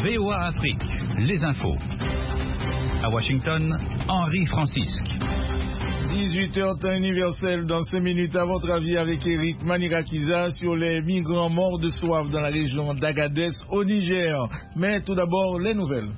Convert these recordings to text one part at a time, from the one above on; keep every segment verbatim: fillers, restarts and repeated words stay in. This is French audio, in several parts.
V O A Afrique, les infos. À Washington, Henri Francisque. dix-huit heures temps universel dans cinq minutes. À votre avis avec Eric Manirakiza sur les migrants morts de soif dans la région d'Agadez au Niger. Mais tout d'abord, les nouvelles.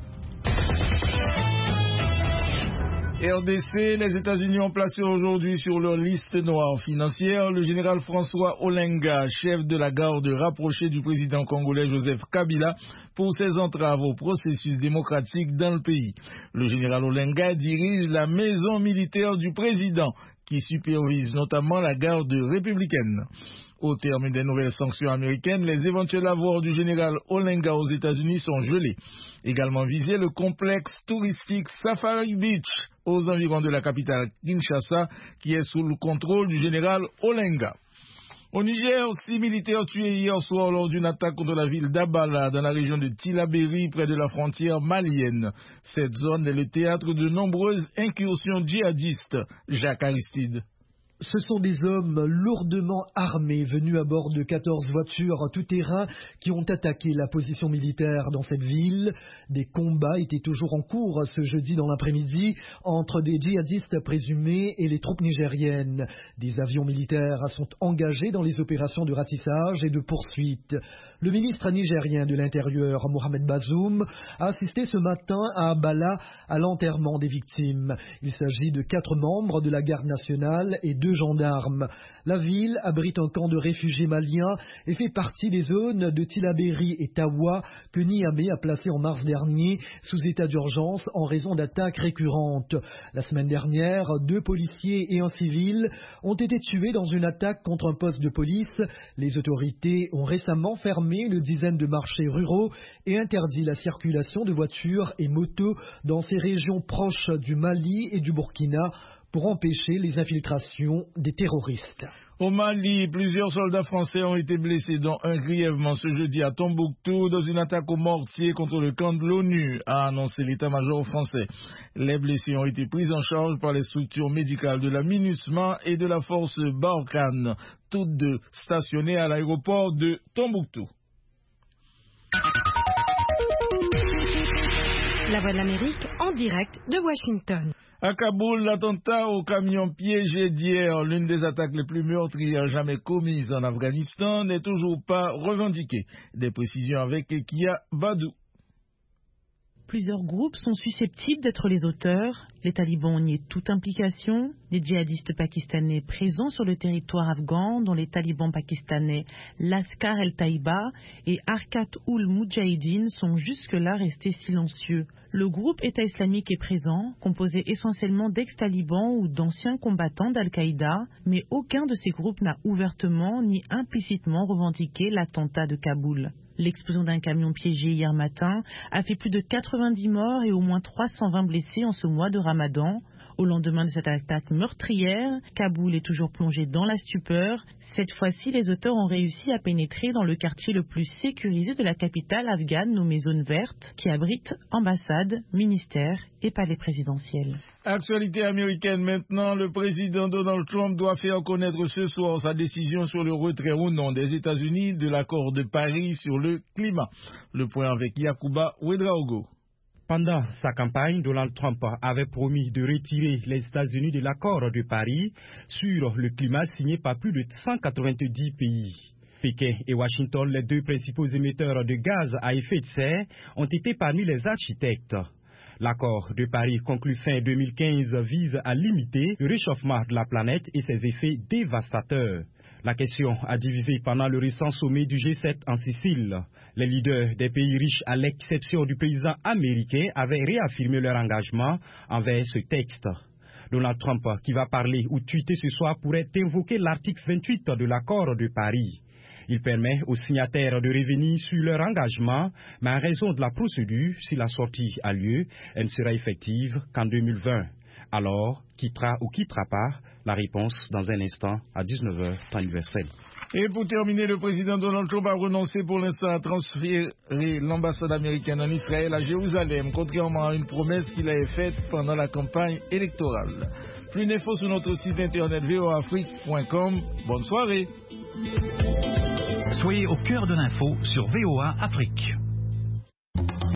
R D C, les États-Unis ont placé aujourd'hui sur leur liste noire financière le général François Olenga, chef de la garde rapprochée du président congolais Joseph Kabila, pour ses entraves au processus démocratique dans le pays. Le général Olenga dirige la maison militaire du président, qui supervise notamment la garde républicaine. Au terme des nouvelles sanctions américaines, les éventuels avoirs du général Olenga aux États-Unis sont gelés. Également visé le complexe touristique Safari Beach aux environs de la capitale Kinshasa, qui est sous le contrôle du général Olenga. Au Niger, six militaires tués hier soir lors d'une attaque contre la ville d'Abala dans la région de Tillabéri près de la frontière malienne. Cette zone est le théâtre de nombreuses incursions djihadistes. Jacques Aristide. Ce sont des hommes lourdement armés venus à bord de quatorze voitures tout-terrain qui ont attaqué la position militaire dans cette ville. Des combats étaient toujours en cours ce jeudi dans l'après-midi entre des djihadistes présumés et les troupes nigériennes. Des avions militaires sont engagés dans les opérations de ratissage et de poursuite. Le ministre nigérien de l'Intérieur, Mohamed Bazoum, a assisté ce matin à Abala à l'enterrement des victimes. Il s'agit de quatre membres de la garde nationale et deux gendarmes. La ville abrite un camp de réfugiés maliens et fait partie des zones de Tillabéri et Tawa que Niamey a placé en mars dernier sous état d'urgence en raison d'attaques récurrentes. La semaine dernière, deux policiers et un civil ont été tués dans une attaque contre un poste de police. Les autorités ont récemment fermé une dizaine de marchés ruraux et interdit la circulation de voitures et motos dans ces régions proches du Mali et du Burkina pour empêcher les infiltrations des terroristes. Au Mali, plusieurs soldats français ont été blessés, dont un grièvement ce jeudi à Tombouctou dans une attaque au mortier contre le camp de l'ONU, a annoncé l'état-major français. Les blessés ont été pris en charge par les structures médicales de la MINUSMA et de la force Barkhane, toutes deux stationnées à l'aéroport de Tombouctou. La Voix de l'Amérique en direct de Washington. À Kaboul, l'attentat au camion piégé d'hier, l'une des attaques les plus meurtrières jamais commises en Afghanistan, n'est toujours pas revendiquée. Des précisions avec Kia Badou. Plusieurs groupes sont susceptibles d'être les auteurs. Les talibans nient toute implication. Les djihadistes pakistanais présents sur le territoire afghan, dont les talibans pakistanais Laskar el-Taïba et Harkat-ul-Moudjahidine, sont jusque-là restés silencieux. Le groupe État islamique est présent, composé essentiellement d'ex-talibans ou d'anciens combattants d'Al-Qaïda, mais aucun de ces groupes n'a ouvertement ni implicitement revendiqué l'attentat de Kaboul. L'explosion d'un camion piégé hier matin a fait plus de quatre-vingt-dix morts et au moins trois cent vingt blessés en ce mois de Ramadan. Au lendemain de cette attaque meurtrière, Kaboul est toujours plongé dans la stupeur. Cette fois-ci, les auteurs ont réussi à pénétrer dans le quartier le plus sécurisé de la capitale afghane, nommé Zone Verte, qui abrite ambassades, ministères et palais présidentiels. Actualité américaine maintenant, le président Donald Trump doit faire connaître ce soir sa décision sur le retrait ou non des États-Unis de l'accord de Paris sur le climat. Le point avec Yacouba Ouedraogo. Pendant sa campagne, Donald Trump avait promis de retirer les États-Unis de l'accord de Paris sur le climat signé par plus de cent quatre-vingt-dix pays. Pékin et Washington, les deux principaux émetteurs de gaz à effet de serre, ont été parmi les architectes. L'accord de Paris conclu fin deux mille quinze vise à limiter le réchauffement de la planète et ses effets dévastateurs. La question a divisé pendant le récent sommet du G sept en Sicile. Les leaders des pays riches, à l'exception du président américain, avaient réaffirmé leur engagement envers ce texte. Donald Trump, qui va parler ou tweeter ce soir, pourrait invoquer l'article vingt-huit de l'accord de Paris. Il permet aux signataires de revenir sur leur engagement, mais en raison de la procédure, si la sortie a lieu, elle ne sera effective qu'en deux mille vingt. Alors, quittera ou quittera pas? La réponse dans un instant à dix-neuf heures, temps universel. Et pour terminer, le président Donald Trump a renoncé pour l'instant à transférer l'ambassade américaine en Israël à Jérusalem, contrairement à une promesse qu'il avait faite pendant la campagne électorale. Plus d'infos sur notre site internet v o a afrique point com. Bonne soirée. Soyez au cœur de l'info sur V O A Afrique.